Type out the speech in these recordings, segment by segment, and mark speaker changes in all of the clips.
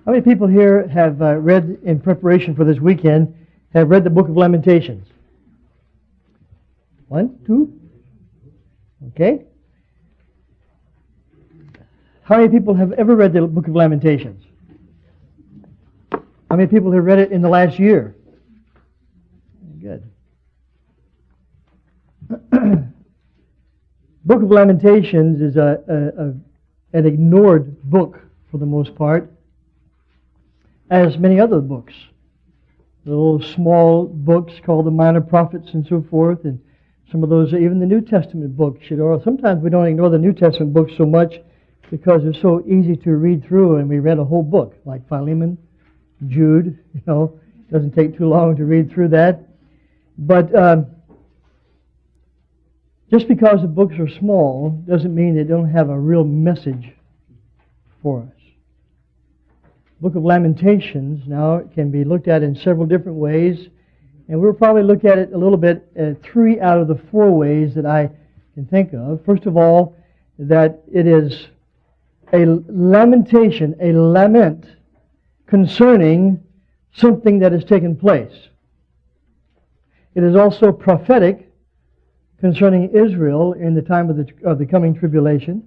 Speaker 1: How many people here have read, in preparation for this weekend, have read the book of Lamentations? 1, 2? Okay. How many people have ever read the book of Lamentations? How many people have read it in the last year? Good. Book of Lamentations is an ignored book for the most part, as many other books. Little small books called the Minor Prophets and so forth, and some of those, even the New Testament books. Sometimes we don't ignore the New Testament books so much because they're so easy to read through, and we read a whole book, like Philemon, Jude. It doesn't take too long to read through that. But just because the books are small doesn't mean they don't have a real message for us. Book of Lamentations now can be looked at in several different ways, and we'll probably look at it a little bit 3 out of the 4 ways that I can think of. First of all, that it is a lamentation, a lament concerning something that has taken place. It is also prophetic concerning Israel in the time of the coming tribulation.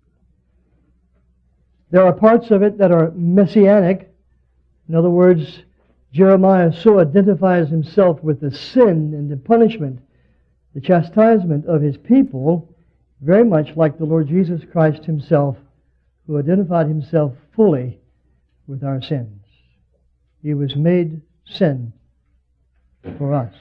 Speaker 1: There are parts of it that are messianic. In other words, Jeremiah so identifies himself with the sin and the punishment, the chastisement of his people, very much like the Lord Jesus Christ himself, who identified himself fully with our sins. He was made sin for us.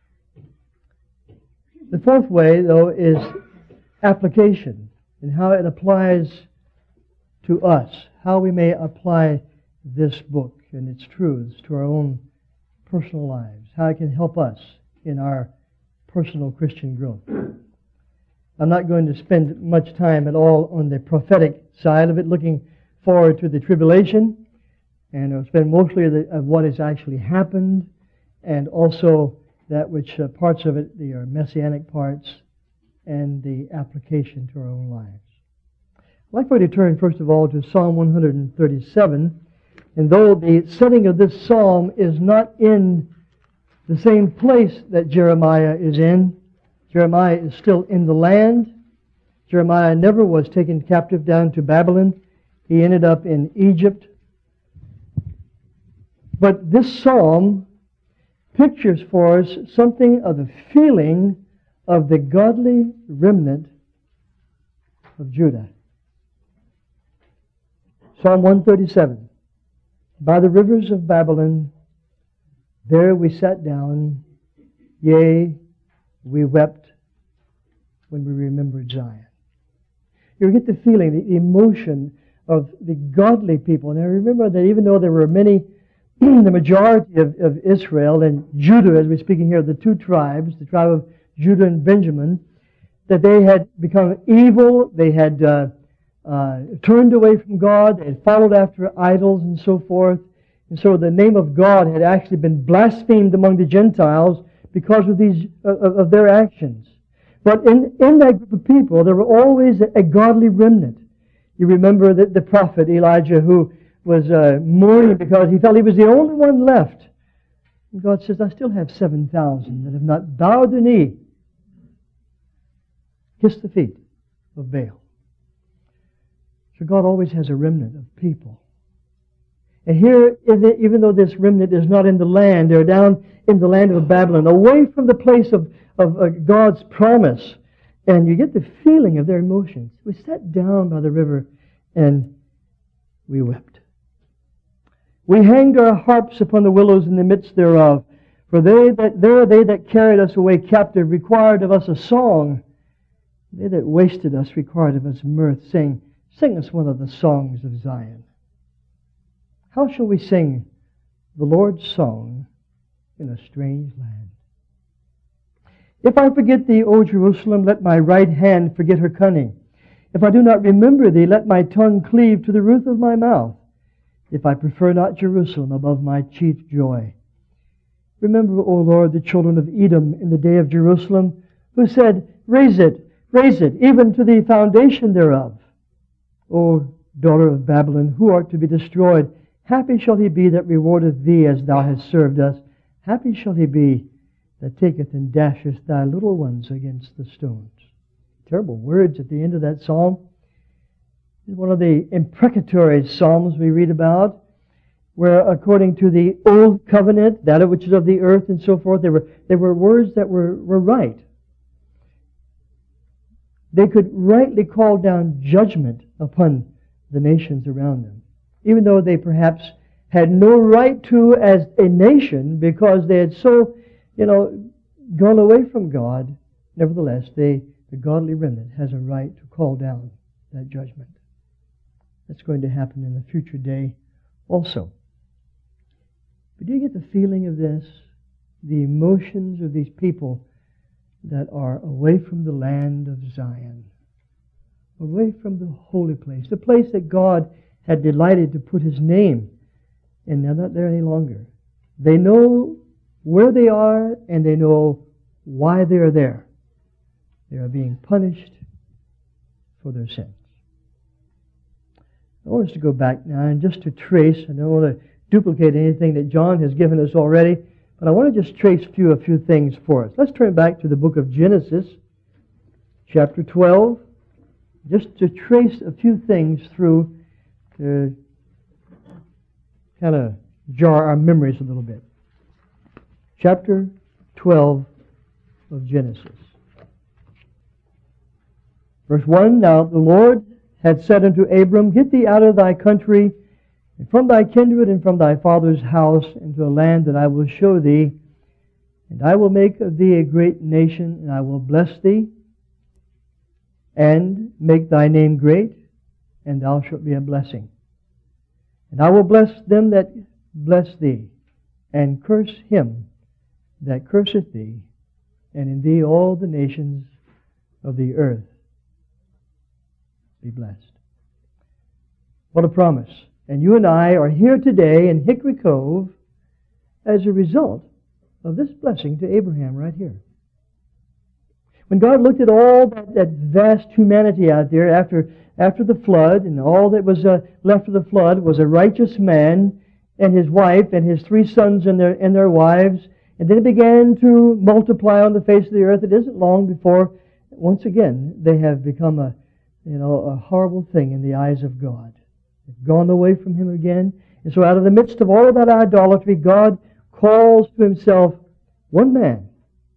Speaker 1: The fourth way, though, is application and how it applies to us, how we may apply this book and its truths to our own personal lives, how it can help us in our personal Christian growth. I'm not going to spend much time at all on the prophetic side of it, looking forward to the tribulation, and I'll spend mostly of what has actually happened, and also that which parts of it, the messianic parts, and the application to our own lives. I'd like for you to turn, first of all, to Psalm 137. And though the setting of this psalm is not in the same place that Jeremiah is in, Jeremiah is still in the land. Jeremiah never was taken captive down to Babylon. He ended up in Egypt. But this psalm pictures for us something of the feeling of the godly remnant of Judah. Psalm 137. By the rivers of Babylon, there we sat down, yea, we wept when we remembered Zion. You get the feeling, the emotion of the godly people. And I remember that even though there were many, the majority of Israel and Judah, as we're speaking here, the 2 tribes, the tribe of Judah and Benjamin, that they had become evil, they had turned away from God, they had followed after idols and so forth. And so the name of God had actually been blasphemed among the Gentiles because of their actions. But in that group of people, there were always a godly remnant. You remember the prophet Elijah, who was mourning because he felt he was the only one left. And God says, I still have 7,000 that have not bowed the knee, kissed the feet of Baal. So God always has a remnant of people. And here, even though this remnant is not in the land, they're down in the land of Babylon, away from the place of God's promise. And you get the feeling of their emotions. We sat down by the river and we wept. We hanged our harps upon the willows in the midst thereof. For they that carried us away captive required of us a song. They that wasted us required of us mirth, saying, Sing us one of the songs of Zion. How shall we sing the Lord's song in a strange land? If I forget thee, O Jerusalem, let my right hand forget her cunning. If I do not remember thee, let my tongue cleave to the roof of my mouth. If I prefer not Jerusalem above my chief joy. Remember, O Lord, the children of Edom in the day of Jerusalem, who said, Raise it, even to the foundation thereof. O daughter of Babylon, who art to be destroyed, Happy shall he be that rewardeth thee as thou hast served us. Happy shall he be that taketh and dasheth thy little ones against the stones. Terrible words at the end of that psalm. It's one of the imprecatory psalms we read about, where according to the old covenant, that which is of the earth and so forth, they were words that were right. They could rightly call down judgment upon the nations around them, even though they perhaps had no right to as a nation because they had so, gone away from God. Nevertheless, the godly remnant has a right to call down that judgment. That's going to happen in a future day also. But do you get the feeling of this? The emotions of these people that are away from the land of Zion, away from the holy place, the place that God had delighted to put His name, and they're not there any longer. They know where they are, and they know why they are there. They are being punished for their sins. I want us to go back now and just to trace. I don't want to duplicate anything that John has given us already, but I want to just trace a few things for us. Let's turn back to the book of Genesis, chapter 12, just to trace a few things through to kind of jar our memories a little bit. Chapter 12 of Genesis. Verse 1, Now the Lord had said unto Abram, Get thee out of thy country, and from thy kindred, and from thy father's house, into a land that I will show thee. And I will make of thee a great nation, and I will bless thee, and make thy name great, and thou shalt be a blessing. And I will bless them that bless thee, and curse him that curseth thee, and in thee all the nations of the earth be blessed. What a promise. And you and I are here today in Hickory Cove as a result of this blessing to Abraham right here. When God looked at all that vast humanity out there after the flood, and all that was left of the flood was a righteous man and his wife and his 3 sons and their wives, and then it began to multiply on the face of the earth. It isn't long before, once again, they have become a horrible thing in the eyes of God. They've gone away from Him again. And so out of the midst of all of that idolatry, God calls to Himself one man,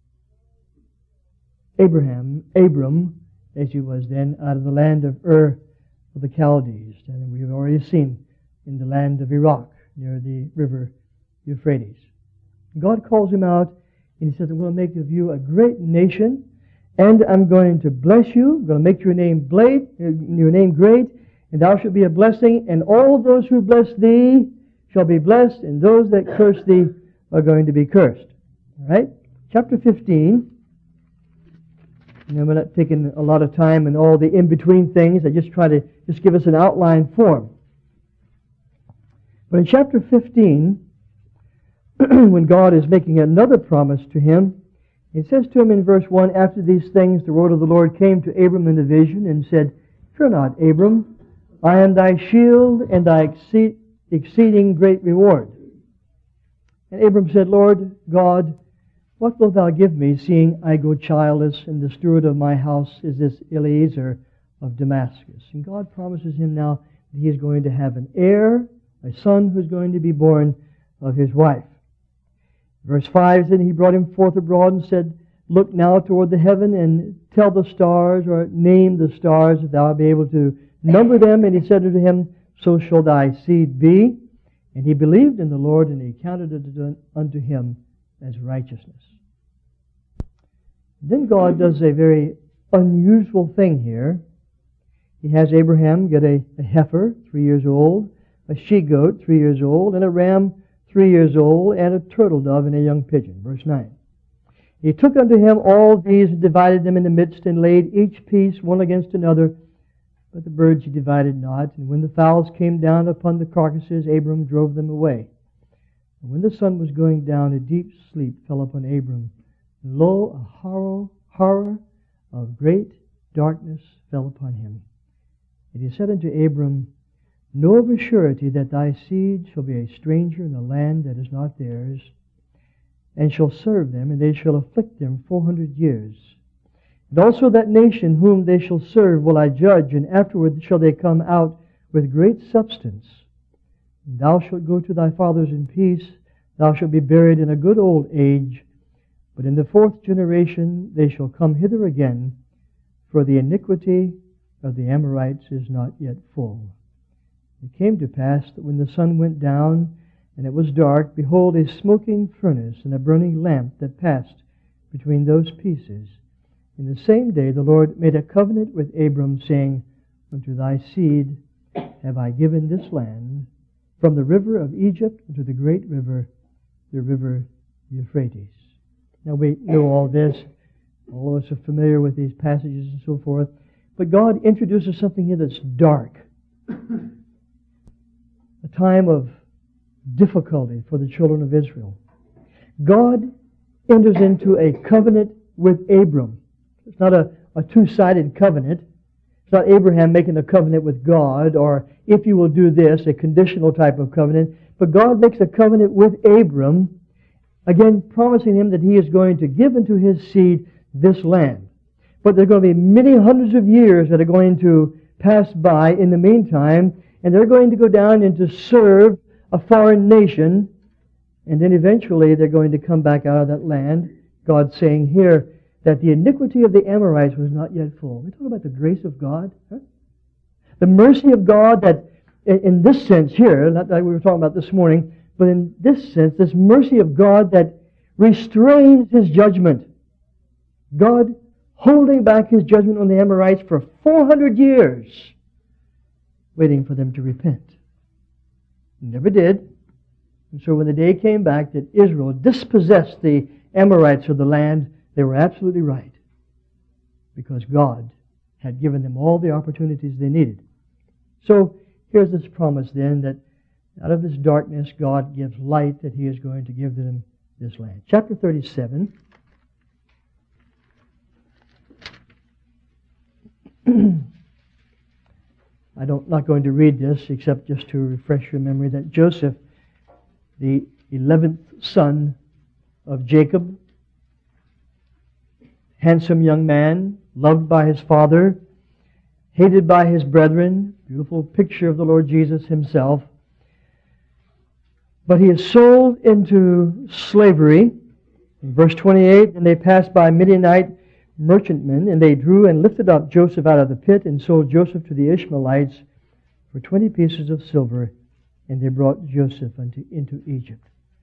Speaker 1: Abram, as he was then, out of the land of Ur of the Chaldees. And we've already seen in the land of Iraq, near the river Euphrates. God calls him out, and He says, I'm going to make of you a great nation, and I'm going to bless you. I'm going to make your name great, and thou shalt be a blessing, and all those who bless thee shall be blessed, and those that curse thee are going to be cursed. All right? Chapter 15. And we're not taking a lot of time and all the in-between things. I just try to give us an outline form. But in chapter 15, when God is making another promise to him, it says to him in verse 1, After these things the word of the Lord came to Abram in a vision, and said, Fear not, Abram, I am thy shield and thy exceeding great reward. And Abram said, Lord God, what wilt thou give me, seeing I go childless, and the steward of my house is this Eliezer of Damascus? And God promises him now that he is going to have an heir, a son who is going to be born of his wife. Verse 5 said, He brought him forth abroad and said, Look now toward the heaven and tell the stars, or name the stars, that thou be able to number them. And he said unto him, So shall thy seed be. And he believed in the Lord, and He counted it unto him as righteousness. Then God does a very unusual thing here. He has Abraham get a heifer, 3 years old, a she-goat, 3 years old, and a ram, 3 years old, and a turtle dove and a young pigeon. Verse 9. He took unto him all these and divided them in the midst, and laid each piece one against another. But the birds He divided not. And when the fowls came down upon the carcasses, Abram drove them away. And when the sun was going down, a deep sleep fell upon Abram. And lo, a horror of great darkness fell upon him. And He said unto Abram, know of a surety that thy seed shall be a stranger in a land that is not theirs, and shall serve them, and they shall afflict them 400 years. And also that nation whom they shall serve will I judge, and afterward shall they come out with great substance. And thou shalt go to thy fathers in peace, thou shalt be buried in a good old age, but in the 4th generation they shall come hither again, for the iniquity of the Amorites is not yet full. It came to pass that when the sun went down, and it was dark, behold, a smoking furnace and a burning lamp that passed between those pieces. In the same day the Lord made a covenant with Abram, saying, Unto thy seed have I given this land, from the river of Egypt unto the great river, the river Euphrates. Now we know all this. All of us are familiar with these passages and so forth. But God introduces something here that's dark. A time of difficulty for the children of Israel. God enters into a covenant with Abram. It's not a two-sided covenant. It's not Abraham making a covenant with God, or if you will do this, a conditional type of covenant. But God makes a covenant with Abram, again promising him that he is going to give unto his seed this land. But there are going to be many hundreds of years that are going to pass by in the meantime, and they're going to go down and to serve a foreign nation, and then eventually they're going to come back out of that land. God saying here that the iniquity of the Amorites was not yet full. We talk about the grace of God. Huh? The mercy of God that, in this sense here, not that we were talking about this morning, but in this sense, this mercy of God that restrains His judgment. God holding back His judgment on the Amorites for 400 years, waiting for them to repent. Never did. And so when the day came back that Israel dispossessed the Amorites of the land, they were absolutely right. Because God had given them all the opportunities they needed. So here's this promise then that out of this darkness God gives light, that He is going to give them this land. Chapter 37. I'm not going to read this except just to refresh your memory that Joseph, the 11th son of Jacob, handsome young man, loved by his father, hated by his brethren, beautiful picture of the Lord Jesus Himself. But he is sold into slavery. In verse 28, and they passed by Midianite merchantmen, and they drew and lifted up Joseph out of the pit and sold Joseph to the Ishmaelites for 20 pieces of silver, and they brought Joseph into Egypt.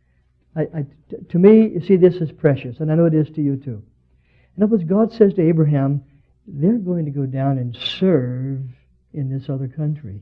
Speaker 1: To me, you see, this is precious, and I know it is to you too. In other words, God says to Abraham, they're going to go down and serve in this other country.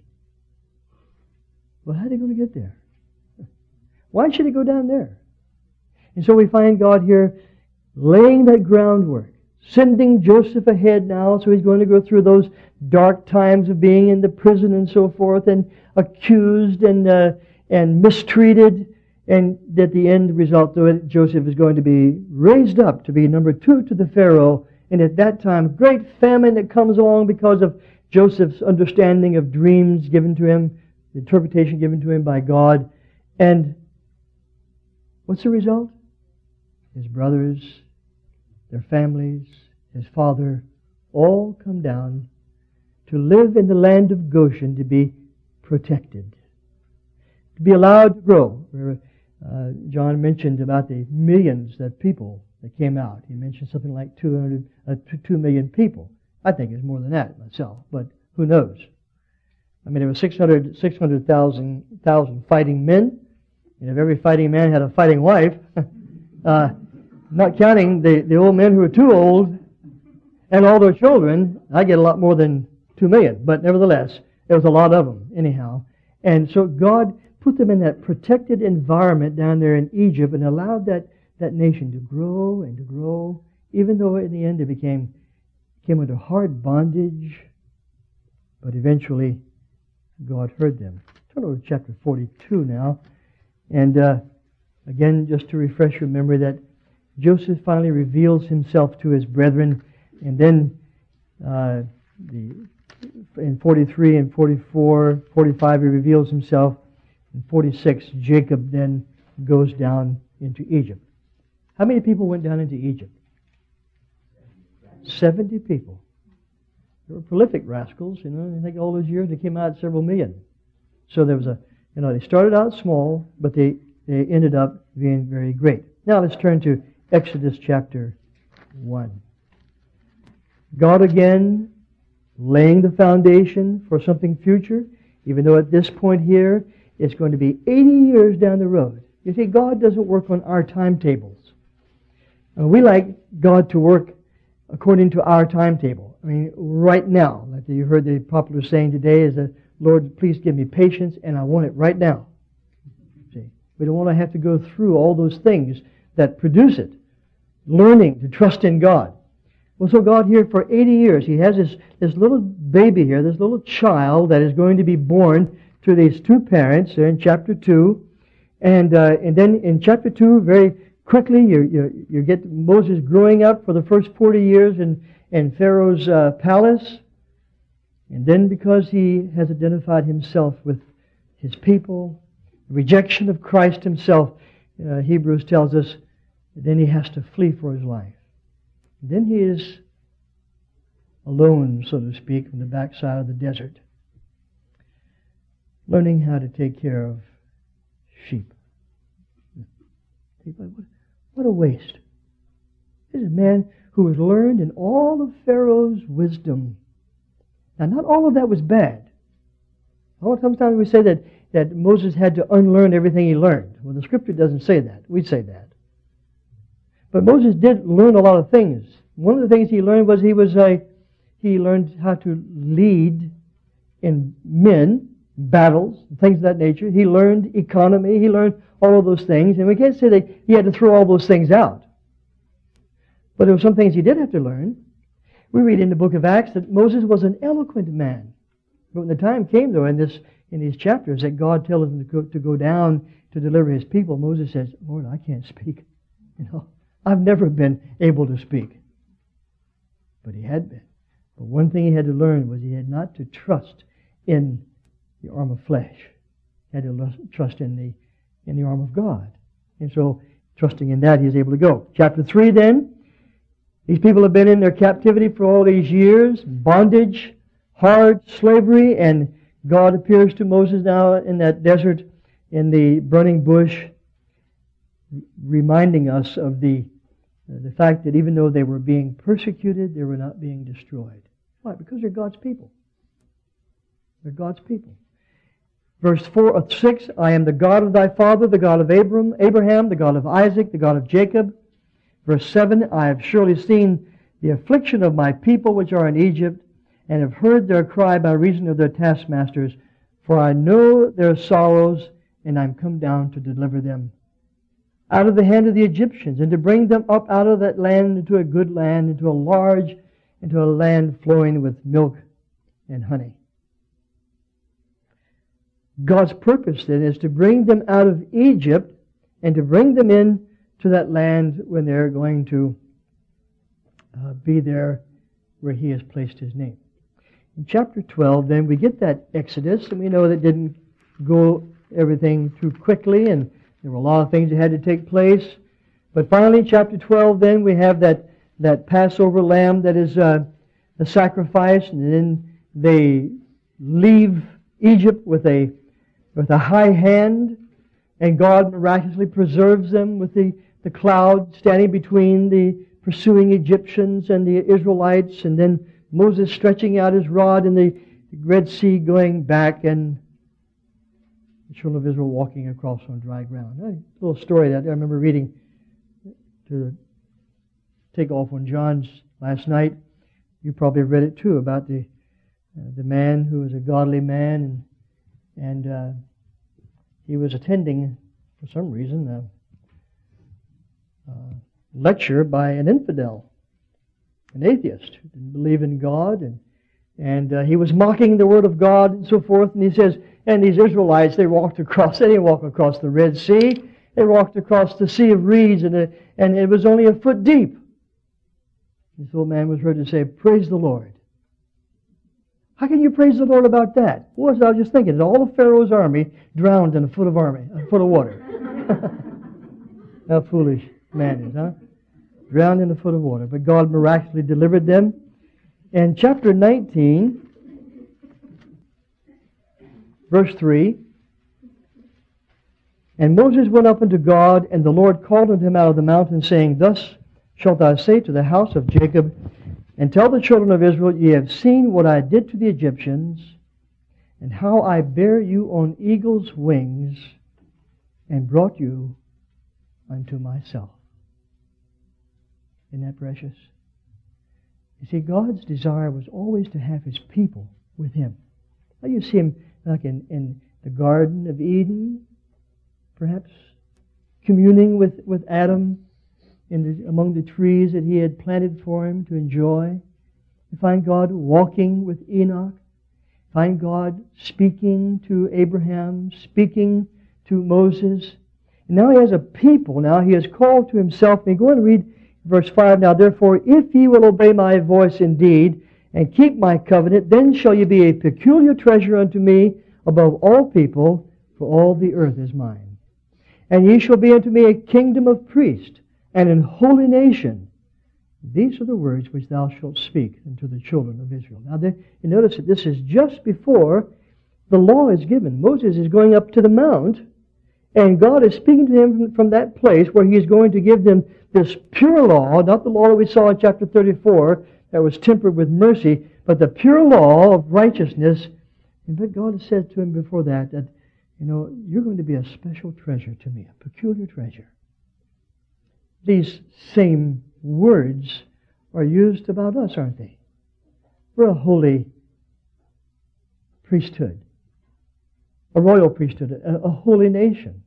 Speaker 1: Well, how are they going to get there? Why should they go down there? And so we find God here laying that groundwork, sending Joseph ahead now, so he's going to go through those dark times of being in the prison and so forth, and accused and mistreated, and at the end result of it, Joseph is going to be raised up to be number 2 to the Pharaoh, and at that time, great famine that comes along because of Joseph's understanding of dreams given to him, the interpretation given to him by God, and what's the result? His brothers, their families, his father, all come down to live in the land of Goshen, to be protected, to be allowed to grow. John mentioned about the millions of people that came out. He mentioned something like 2 million people. I think it's more than that myself, but who knows? I mean, there were 600,000 fighting men, and if every fighting man had a fighting wife, not counting the old men who are too old and all their children, I get a lot more than 2 million. But nevertheless, there was a lot of them anyhow. And so God put them in that protected environment down there in Egypt and allowed that nation to grow and to grow, even though in the end they came under hard bondage. But eventually, God heard them. Turn over to chapter 42 now. And again, just to refresh your memory, that Joseph finally reveals himself to his brethren, and then the In 43 and 44, 45 he reveals himself. In 46, Jacob then goes down into Egypt. How many people went down into Egypt? 70 people. They were prolific rascals, I think all those years they came out several million. So there was they started out small, but they ended up being very great. Now let's turn to Exodus chapter 1. God again laying the foundation for something future, even though at this point here it's going to be 80 years down the road. You see, God doesn't work on our timetables. We like God to work according to our timetable. Right now, like you heard the popular saying today is that, Lord, please give me patience, and I want it right now. See, we don't want to have to go through all those things that produce it. Learning to trust in God. Well, so God here for 80 years, He has this little baby here, this little child that is going to be born to these two parents there in chapter 2. And then in chapter 2, very quickly, you get Moses growing up for the first 40 years in Pharaoh's palace. And then because he has identified himself with his people, the rejection of Christ himself, Hebrews tells us, then he has to flee for his life. And then he is alone, so to speak, on the backside of the desert, learning how to take care of sheep. What a waste. This is a man who has learned in all of Pharaoh's wisdom. Now, not all of that was bad. Sometimes we say that Moses had to unlearn everything he learned. Well, the Scripture doesn't say that. We say that. But Moses did learn a lot of things. One of the things he learned was he learned how to lead in battles, things of that nature. He learned economy. He learned all of those things. And we can't say that he had to throw all those things out. But there were some things he did have to learn. We read in the book of Acts that Moses was an eloquent man. But when the time came, though, in these chapters that God tells him to go down to deliver His people, Moses says, Lord, I can't speak. I've never been able to speak. But he had been. But one thing he had to learn was he had not to trust in the arm of flesh. He had to trust in the arm of God. And so, trusting in that, he is able to go. Chapter 3 then, these people have been in their captivity for all these years, bondage, hard slavery, and God appears to Moses now in that desert, in the burning bush, reminding us of the fact that even though they were being persecuted, they were not being destroyed. Why? Because they're God's people. They're God's people. Verse 6, I am the God of thy father, the God of Abraham, the God of Isaac, the God of Jacob. Verse 7, I have surely seen the affliction of my people which are in Egypt, and have heard their cry by reason of their taskmasters, for I know their sorrows, and I am come down to deliver them out of the hand of the Egyptians, and to bring them up out of that land into a good land, into a land flowing with milk and honey. God's purpose then is to bring them out of Egypt and to bring them in to that land when they're going to be there where He has placed His name. In chapter 12 then we get that Exodus, and we know that didn't go everything too quickly, and there were a lot of things that had to take place. But finally, in chapter 12 then we have that Passover lamb that is the sacrifice, and then they leave Egypt with a high hand, and God miraculously preserves them with the cloud standing between the pursuing Egyptians and the Israelites, and then Moses stretching out his rod and the Red Sea going back, and the children of Israel walking across on dry ground. A little story that I remember reading to take off on John's last night. You probably read it too, about the man who was a godly man, and he was attending, for some reason, a lecture by an infidel, an atheist who didn't believe in God, and he was mocking the Word of God and so forth. And he says, and these Israelites, they didn't walk across the Red Sea. They walked across the Sea of Reeds, and it was only a foot deep. This old man was heard to say, praise the Lord. How can you praise the Lord about that? Well, I was just thinking, all of Pharaoh's army drowned in a foot of water. How foolish man is, huh? Drowned in a foot of water. But God miraculously delivered them. In chapter 19, verse 3, and Moses went up unto God, and the Lord called unto him out of the mountain, saying, Thus shalt thou say to the house of Jacob, and tell the children of Israel, Ye have seen what I did to the Egyptians, and how I bare you on eagle's wings, and brought you unto myself. Isn't that precious? You see, God's desire was always to have His people with Him. Now you see Him like in the Garden of Eden, perhaps communing with Adam among the trees that he had planted for him to enjoy. You find God walking with Enoch. You find God speaking to Abraham, speaking to Moses. And now He has a people. Now He has called to Himself. And go and read verse 5. Now therefore, if ye will obey my voice indeed, and keep my covenant, then shall ye be a peculiar treasure unto me above all people, for all the earth is mine. And ye shall be unto me a kingdom of priests, and an holy nation. These are the words which thou shalt speak unto the children of Israel. Now, you notice that this is just before the law is given. Moses is going up to the mount, and God is speaking to him from that place where He is going to give them this pure law, not the law that we saw in chapter 34 that was tempered with mercy, but the pure law of righteousness. And but God has said to him before that, you're going to be a special treasure to me, a peculiar treasure. These same words are used about us, aren't they? We're a holy priesthood, a royal priesthood, a holy nation.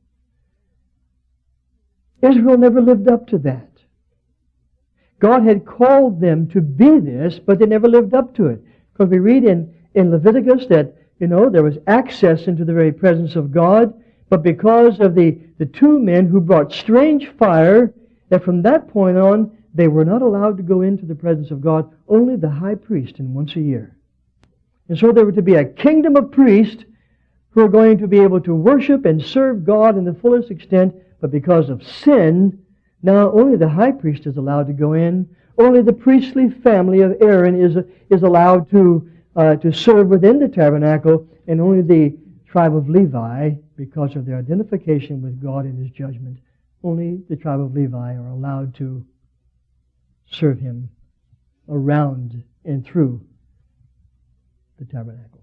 Speaker 1: Israel never lived up to that. God had called them to be this, but they never lived up to it. Because we read in Leviticus that, there was access into the very presence of God, but because of the two men who brought strange fire, that from that point on, they were not allowed to go into the presence of God, only the high priest, and once a year. And so there were to be a kingdom of priests who are going to be able to worship and serve God in the fullest extent, but because of sin, now only the high priest is allowed to go in. Only the priestly family of Aaron is allowed to serve within the tabernacle, and only the tribe of Levi, because of their identification with God in His judgment, only the tribe of Levi are allowed to serve Him around and through the tabernacle.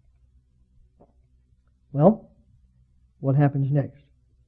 Speaker 1: Well, what happens next?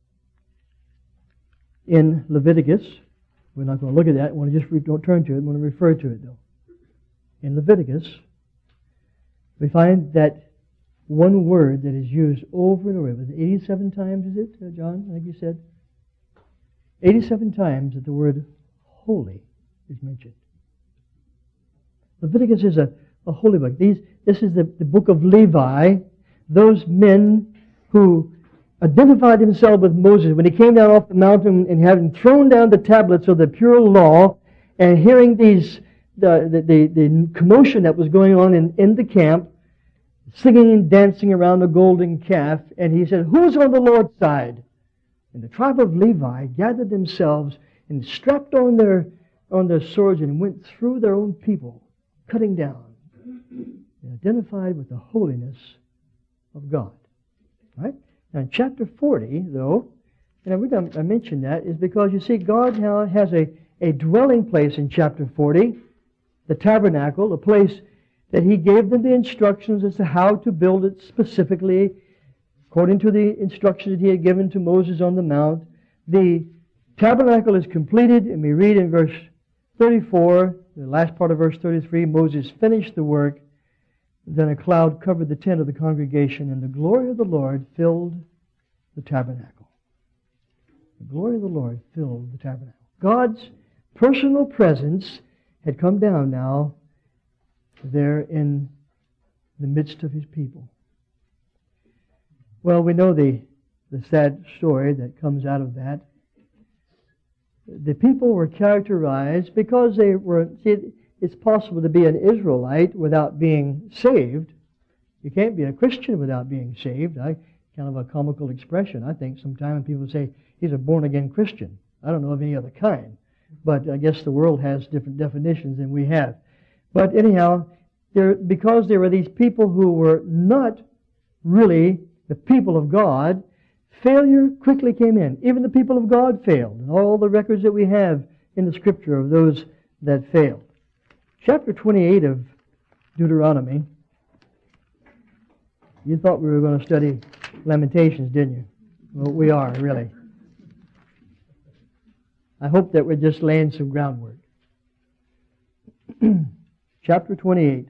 Speaker 1: In Leviticus, we're not going to look at that. I want to just don't turn to it. I want to refer to it, though. In Leviticus, we find that one word that is used over and over. 87 times, is it, John? I think you said. 87 times that the word holy is mentioned. Leviticus is a holy book. This is the book of Levi, those men who identified themselves with Moses when he came down off the mountain and having thrown down the tablets of the pure law and hearing the commotion that was going on in the camp, singing and dancing around the golden calf, and he said, "Who's on the Lord's side?" And the tribe of Levi gathered themselves and strapped on their swords and went through their own people, cutting down. They identified with the holiness of God. Right? Now in chapter 40, though, and the reason I mention that is because you see God now has a dwelling place in chapter 40, the tabernacle, a place that He gave them the instructions as to how to build it specifically, according to the instructions that He had given to Moses on the mount. The tabernacle is completed, and we read in verse 34, the last part of verse 33, Moses finished the work. Then a cloud covered the tent of the congregation, and the glory of the Lord filled the tabernacle. The glory of the Lord filled the tabernacle. God's personal presence had come down now there in the midst of His people. Well, we know the sad story that comes out of that. The people were characterized because they were... See, it's possible to be an Israelite without being saved. You can't be a Christian without being saved. Kind of a comical expression, I think, sometimes when people say he's a born-again Christian. I don't know of any other kind, but I guess the world has different definitions than we have. But anyhow, because there were these people who were not really the people of God, failure quickly came in. Even the people of God failed. And all the records that we have in the Scripture of those that failed. Chapter 28 of Deuteronomy. You thought we were going to study Lamentations, didn't you? Well, we are, really. I hope that we're just laying some groundwork. Chapter 28.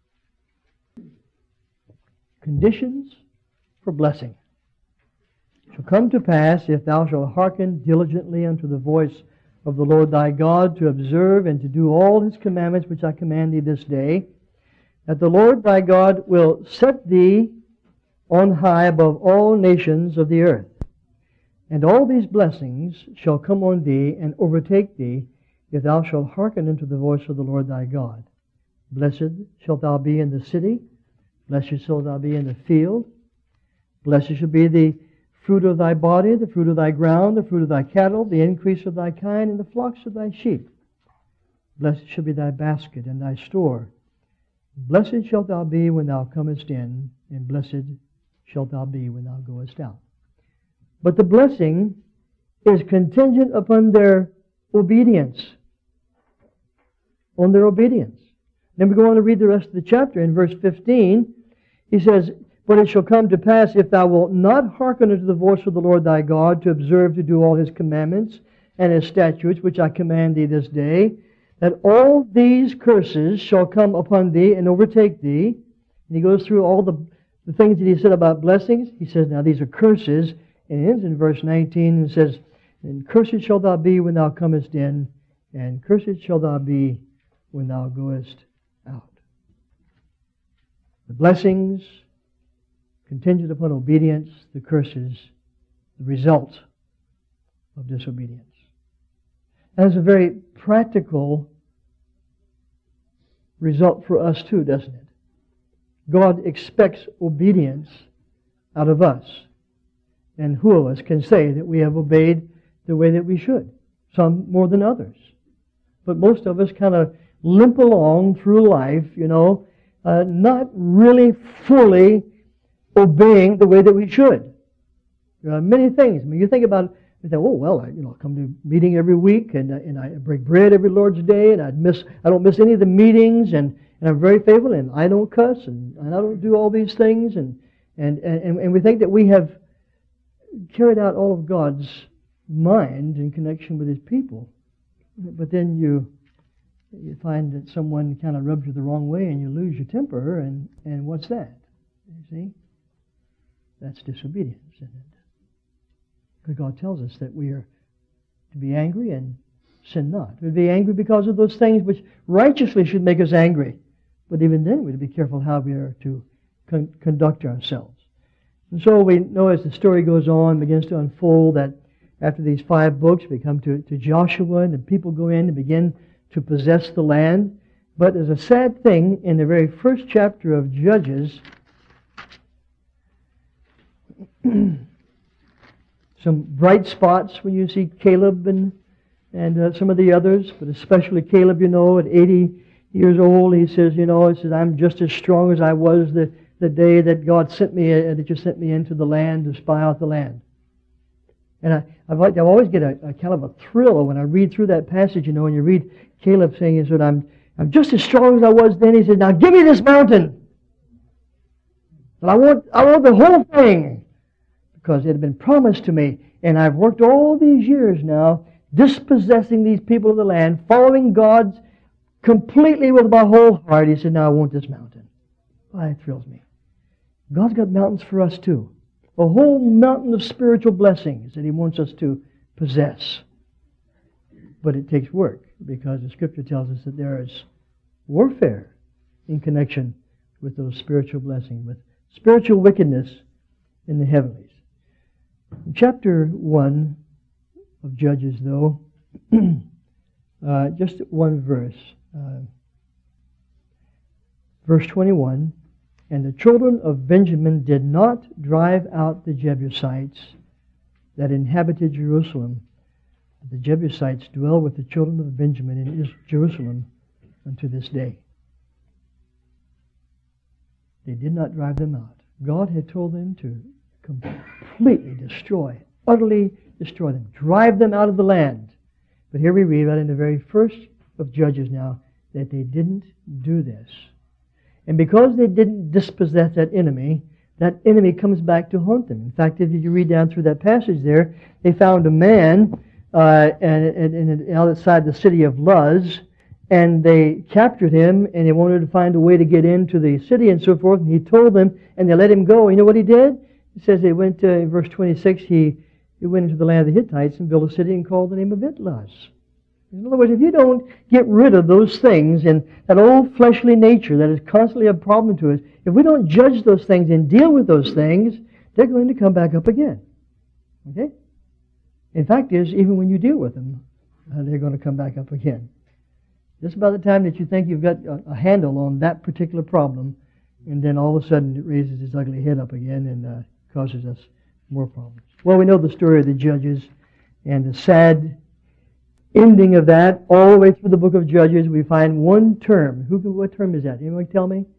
Speaker 1: Conditions for blessing. Shall come to pass, if thou shalt hearken diligently unto the voice of the Lord thy God, to observe and to do all His commandments which I command thee this day, that the Lord thy God will set thee on high above all nations of the earth. And all these blessings shall come on thee and overtake thee, if thou shalt hearken unto the voice of the Lord thy God. Blessed shalt thou be in the city, blessed shalt thou be in the field, blessed shall be the fruit of thy body, the fruit of thy ground, the fruit of thy cattle, the increase of thy kind, and the flocks of thy sheep. Blessed shall be thy basket and thy store. Blessed shalt thou be when thou comest in, and blessed shalt thou be when thou goest out. But the blessing is contingent upon their obedience. On their obedience. Then we go on to read the rest of the chapter. In verse 15, he says, But it shall come to pass, if thou wilt not hearken unto the voice of the Lord thy God, to observe to do all His commandments and His statutes, which I command thee this day, that all these curses shall come upon thee and overtake thee. And he goes through all the things that he said about blessings. He says, now these are curses. And it ends in verse 19 and says, And cursed shalt thou be when thou comest in, and cursed shalt thou be when thou goest out. The blessings contingent upon obedience, the curses, the result of disobedience. That is a very practical result for us too, doesn't it? God expects obedience out of us. And who of us can say that we have obeyed the way that we should? Some more than others. But most of us kind of limp along through life, not really fully obeying the way that we should. There are many things. I mean, you think about it, you think, oh, well, I come to a meeting every week, and I break bread every Lord's Day, and I don't miss any of the meetings, and I'm very faithful, and I don't cuss, and I don't do all these things, and we think that we have carried out all of God's mind in connection with His people. But then you find that someone kind of rubs you the wrong way, and you lose your temper, and what's that? You see? That's disobedience, isn't it? Because God tells us that we are to be angry and sin not. We'd be angry because of those things which righteously should make us angry. But even then, we'd be careful how we are to conduct ourselves. And so we know as the story goes on, begins to unfold, that after these 5 books, we come to Joshua, and the people go in and begin to possess the land. But there's a sad thing in the very first chapter of Judges. Some bright spots when you see Caleb and some of the others, but especially Caleb, at 80 years old, he says, I'm just as strong as I was the day that God sent me, that you sent me into the land to spy out the land. And I always get a kind of a thrill when I read through that passage, and you read Caleb saying, he said, I'm just as strong as I was then. He said, now give me this mountain. And I want the whole thing, because it had been promised to me. And I've worked all these years now, dispossessing these people of the land, following God completely with my whole heart. He said, now I want this mountain. Why, it thrills me. God's got mountains for us too. A whole mountain of spiritual blessings that He wants us to possess. But it takes work, because the Scripture tells us that there is warfare in connection with those spiritual blessings, with spiritual wickedness in the heavenlies. In chapter 1 of Judges, though, just one verse. Verse 21, and the children of Benjamin did not drive out the Jebusites that inhabited Jerusalem. The Jebusites dwell with the children of Benjamin in Jerusalem unto this day. They did not drive them out. God had told them to completely destroy, utterly destroy them, drive them out of the land. But here we read right in the very first of Judges now that they didn't do this. And because they didn't dispossess that enemy comes back to haunt them. In fact, if you read down through that passage there, they found a man outside the city of Luz, and they captured him, and they wanted to find a way to get into the city and so forth, and he told them, and they let him go. You know what he did? It says they went to, in verse 26, he went into the land of the Hittites and built a city and called the name of it Luz. In other words, if you don't get rid of those things and that old fleshly nature that is constantly a problem to us, if we don't judge those things and deal with those things, they're going to come back up again. Okay? In fact is, even when you deal with them, they're going to come back up again. Just by the time that you think you've got a handle on that particular problem, and then all of a sudden it raises its ugly head up again and causes us more problems. Well, we know the story of the Judges and the sad ending of that. All the way through the book of Judges, we find one term. What term is that? Anyone tell me?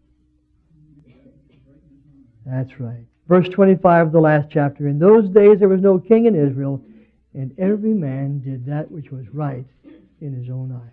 Speaker 1: That's right. Verse 25 of the last chapter. In those days there was no king in Israel, and every man did that which was right in his own eyes.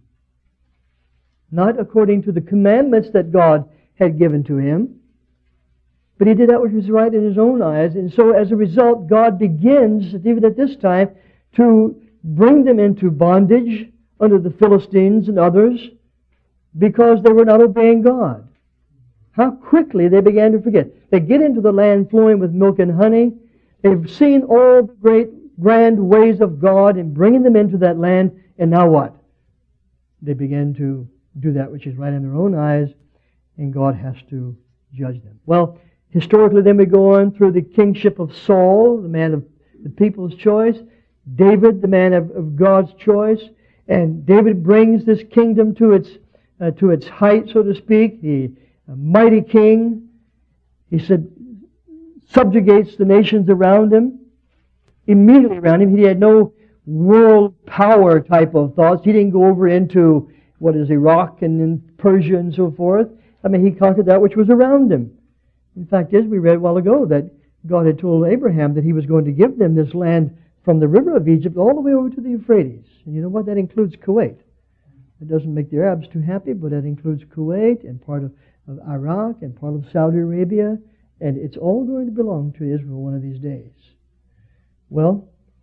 Speaker 1: Not according to the commandments that God had given to him, but he did that which was right in his own eyes. And so as a result, God begins, even at this time, to bring them into bondage under the Philistines and others because they were not obeying God. How quickly they began to forget. They get into the land flowing with milk and honey. They've seen all the great, grand ways of God in bringing them into that land. And now what? They begin to do that which is right in their own eyes, and God has to judge them. Well, historically then we go on through the kingship of Saul, the man of the people's choice, David, the man of God's choice, and David brings this kingdom to its height, so to speak. He a mighty king. He said, subjugates the nations around him. Immediately around him, he had no world power type of thoughts. He didn't go over into what is Iraq and in Persia and so forth. I mean, he conquered that which was around him. In fact, as we read a while ago, that God had told Abraham that he was going to give them this land from the river of Egypt all the way over to the Euphrates. And you know what? That includes Kuwait. It doesn't make the Arabs too happy, but that includes Kuwait and part of Iraq and part of Saudi Arabia. And it's all going to belong to Israel one of these days. Well,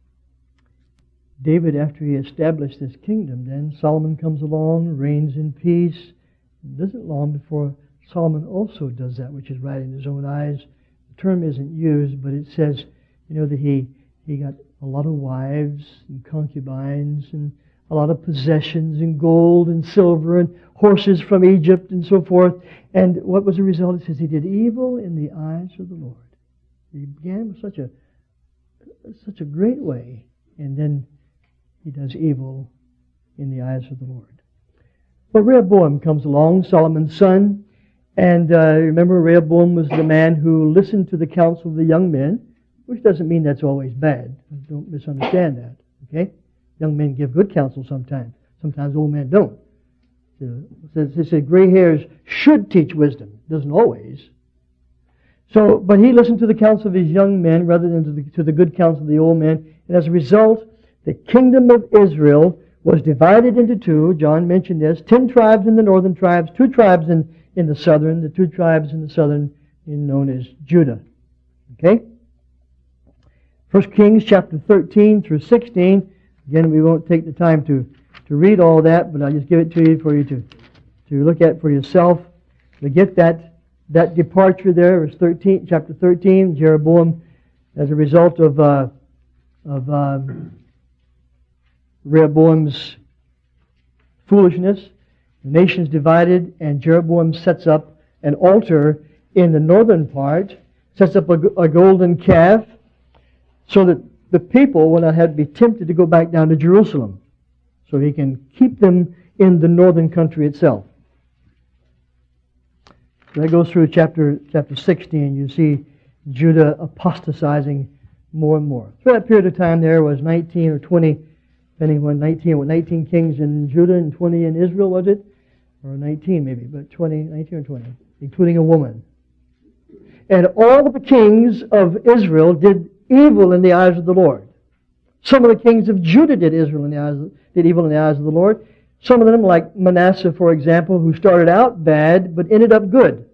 Speaker 1: David, after he established this kingdom, then Solomon comes along, reigns in peace. It isn't long before Solomon also does that which is right in his own eyes. The term isn't used, but it says, you know, that he got a lot of wives and concubines and a lot of possessions and gold and silver and horses from Egypt and so forth. And what was the result? It says he did evil in the eyes of the Lord. He began with such a great way, and then he does evil in the eyes of the Lord. But Rehoboam comes along, Solomon's son, and remember Rehoboam was the man who listened to the counsel of the young men, which doesn't mean that's always bad. Don't misunderstand that, okay? Young men give good counsel sometimes. Sometimes old men don't. It says gray hairs should teach wisdom. It doesn't always. So, but he listened to the counsel of his young men rather than to the good counsel of the old men. And as a result, the kingdom of Israel was divided into two. John mentioned this. 10 tribes in the northern tribes, 2 tribes in the southern. The 2 tribes in the southern known as Judah. Okay? 1 Kings chapter 13 through 16. Again, we won't take the time to read all that, but I'll just give it to you for you to look at for yourself. To get that departure there, verse 13, chapter 13, Jeroboam, as a result of Rehoboam's foolishness, the nation's divided, and Jeroboam sets up an altar in the northern part, sets up a golden calf, so that the people will not have to be tempted to go back down to Jerusalem. So he can keep them in the northern country itself. That goes through chapter 16. You see Judah apostatizing more and more. Through that period of time there was 19 or 20, depending on 19 kings in Judah and 20 in Israel, was it? Or 19 maybe, but 19 or 20, including a woman. And all of the kings of Israel did evil in the eyes of the Lord. Some of the kings of Judah did evil in the eyes of the Lord. Some of them, like Manasseh, for example, who started out bad but ended up good.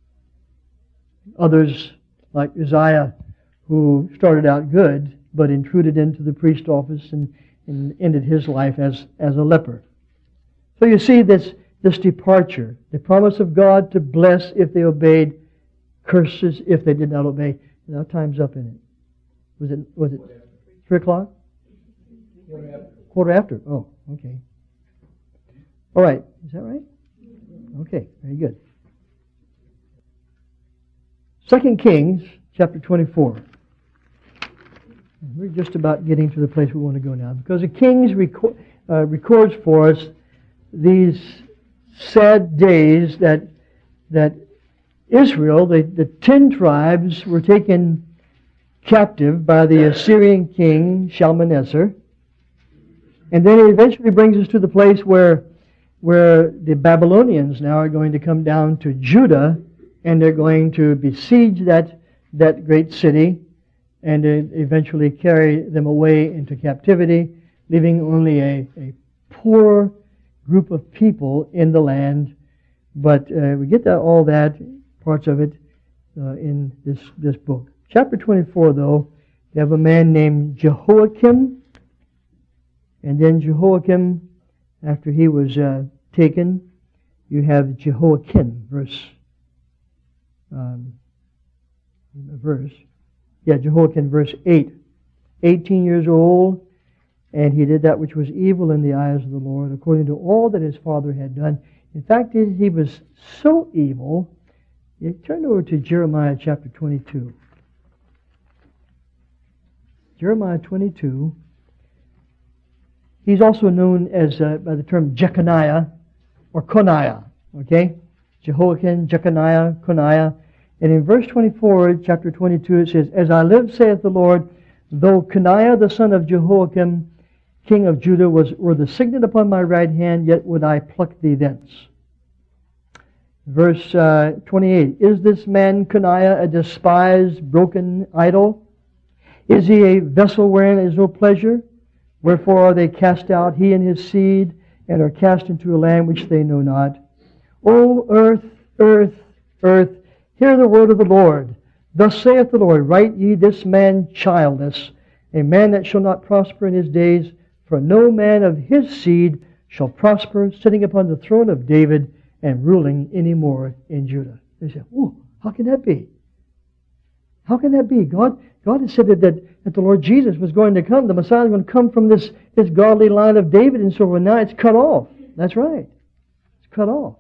Speaker 1: Others, like Uzziah, who started out good but intruded into the priest office and ended his life as a leper. So you see this departure, the promise of God to bless if they obeyed, curses if they did not obey. Now time's up in it. Was it 3 o'clock? Quarter after. Oh, okay. All right. Is that right? Okay, very good. 2 Kings chapter 24. We're just about getting to the place we want to go now, because the Kings records for us these sad days that Israel, the 10 tribes, were taken captive by the Assyrian king Shalmaneser, and then it eventually brings us to the place where the Babylonians now are going to come down to Judah, and they're going to besiege that great city, and eventually carry them away into captivity, leaving only a poor group of people in the land. But we get all that, parts of it, in this book. Chapter 24, though, you have a man named Jehoiakim, and then Jehoiakim, after he was taken, you have Jehoiakim, Jehoiakim, verse 8. 18 years old, and he did that which was evil in the eyes of the Lord, according to all that his father had done. In fact, he was so evil. You turn over to Jeremiah chapter 22. Jeremiah 22. He's also known as by the term Jeconiah or Coniah. Okay? Jehoiakim, Jeconiah, Coniah. And in verse 24, chapter 22, it says, As I live, saith the Lord, though Coniah the son of Jehoiakim, king of Judah, were the signet upon my right hand, yet would I pluck thee thence. Verse 28, Is this man Coniah a despised, broken idol? Is he a vessel wherein is no pleasure? Wherefore are they cast out, he and his seed, and are cast into a land which they know not? O earth, earth, earth, hear the word of the Lord. Thus saith the Lord, Write ye this man childless, a man that shall not prosper in his days, for no man of his seed shall prosper, sitting upon the throne of David and ruling any more in Judah. They say, oh, how can that be? How can that be? God has said that the Lord Jesus was going to come. The Messiah was going to come from this godly line of David and so forth. Now it's cut off. That's right. It's cut off.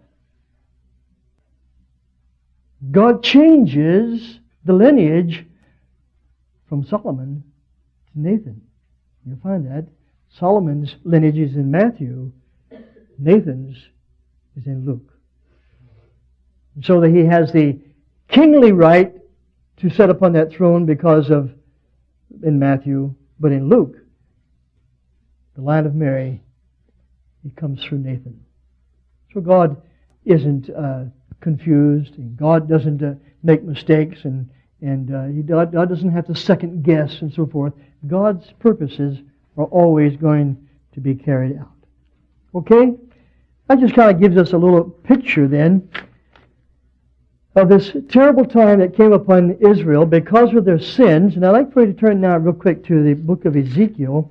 Speaker 1: God changes the lineage from Solomon to Nathan. You'll find that. Solomon's lineage is in Matthew. Nathan's is in Luke. And so that he has the kingly right to sit upon that throne because of, in Matthew, but in Luke, the line of Mary, it comes through Nathan. So God isn't confused, and God doesn't make mistakes, and God doesn't have to second guess and so forth. God's purposes are always going to be carried out. Okay? That just kind of gives us a little picture then of this terrible time that came upon Israel because of their sins. And I'd like for you to turn now real quick to the book of Ezekiel,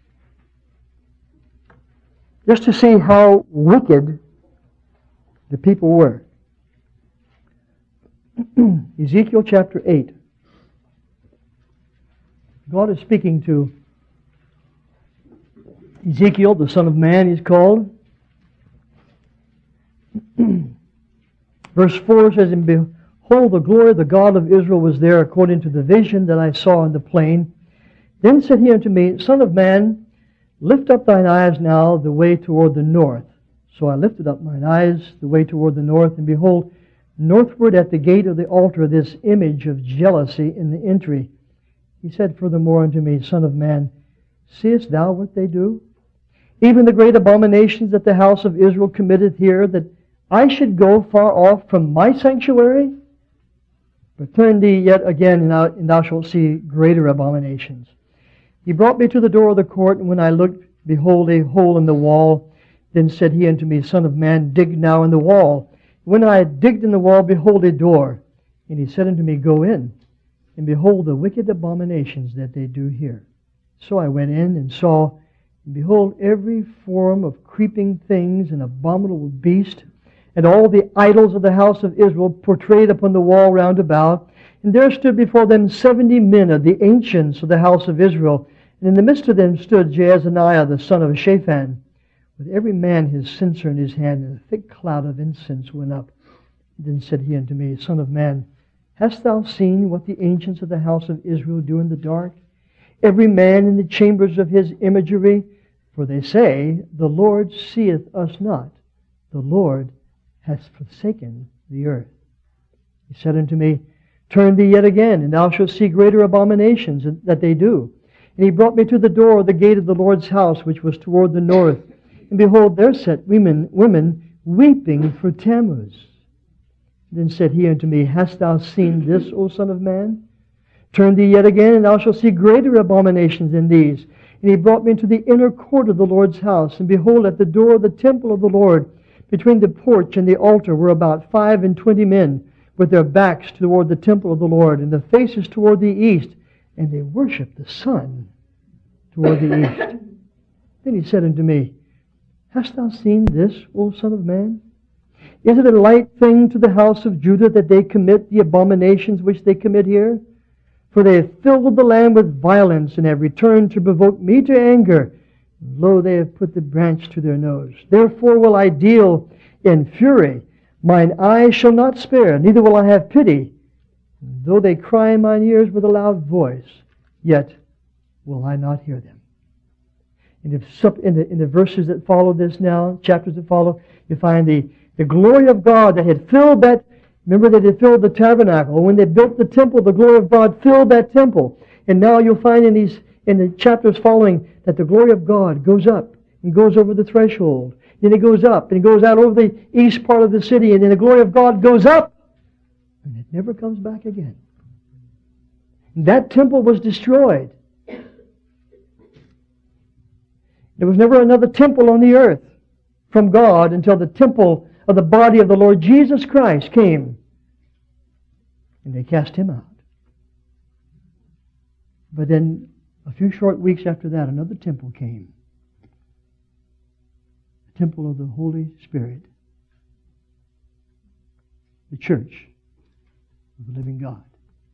Speaker 1: just to see how wicked the people were. Ezekiel chapter 8. God is speaking to Ezekiel, the son of man, he's called. Verse 4 says, And behold, the glory of the God of Israel was there according to the vision that I saw in the plain. Then said he unto me, Son of man, lift up thine eyes now the way toward the north. So I lifted up mine eyes the way toward the north, and behold, northward at the gate of the altar this image of jealousy in the entry. He said furthermore unto me, Son of man, seest thou what they do? Even the great abominations that the house of Israel committeth here, that I should go far off from my sanctuary? But turn thee yet again, and thou shalt see greater abominations. He brought me to the door of the court, and when I looked, behold, a hole in the wall. Then said he unto me, Son of man, dig now in the wall. When I had digged in the wall, behold, a door. And he said unto me, Go in, and behold the wicked abominations that they do here. So I went in and saw, and behold, every form of creeping things and abominable beast, and all the idols of the house of Israel portrayed upon the wall round about. And there stood before them 70 men of the ancients of the house of Israel. And in the midst of them stood Jaazaniah the son of Shaphan, with every man his censer in his hand, and a thick cloud of incense went up. Then said he unto me, Son of man, hast thou seen what the ancients of the house of Israel do in the dark? Every man in the chambers of his imagery, for they say, The Lord seeth us not, the Lord hath forsaken the earth. He said unto me, Turn thee yet again, and thou shalt see greater abominations that they do. And he brought me to the door of the gate of the Lord's house, which was toward the north. And behold, there sat women weeping for Tammuz. Then said he unto me, Hast thou seen this, O son of man? Turn thee yet again, and thou shalt see greater abominations than these. And he brought me into the inner court of the Lord's house. And behold, at the door of the temple of the Lord, between the porch and the altar, were about 25 men, with their backs toward the temple of the Lord, and their faces toward the east. And they worshipped the sun toward the east. Then he said unto me, Hast thou seen this, O son of man? Is it a light thing to the house of Judah that they commit the abominations which they commit here? For they have filled the land with violence, and have returned to provoke me to anger. Lo, they have put the branch to their nose. Therefore will I deal in fury. Mine eyes shall not spare, neither will I have pity. Though they cry in mine ears with a loud voice, yet will I not hear them. And in the verses that follow this now, chapters that follow, you find the glory of God that had filled that. Remember that it filled the tabernacle. When they built the temple, the glory of God filled that temple. And now you'll find in the chapters following that the glory of God goes up and goes over the threshold. Then it goes up and it goes out over the east part of the city. And then the glory of God goes up. And it never comes back again. That temple was destroyed. There was never another temple on the earth from God until the temple of the body of the Lord Jesus Christ came. And they cast him out. But then a few short weeks after that, another temple came. The temple of the Holy Spirit. The church of the living God.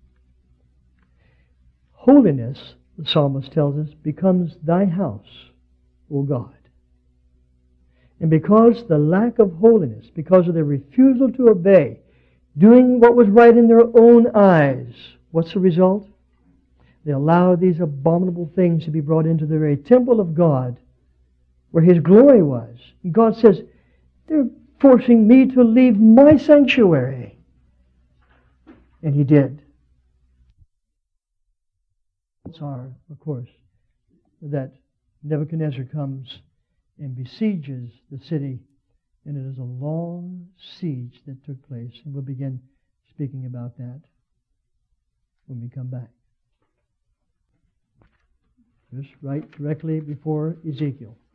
Speaker 1: Holiness, the psalmist tells us, becomes thy house, O God. And because the lack of holiness, because of their refusal to obey, doing what was right in their own eyes, what's the result? They allowed these abominable things to be brought into the very temple of God, where His glory was. And God says, they're forcing me to leave my sanctuary. And He did. Are, of course, that Nebuchadnezzar comes and besieges the city, and it is a long siege that took place. And we'll begin speaking about that when we come back. Just right directly before Ezekiel.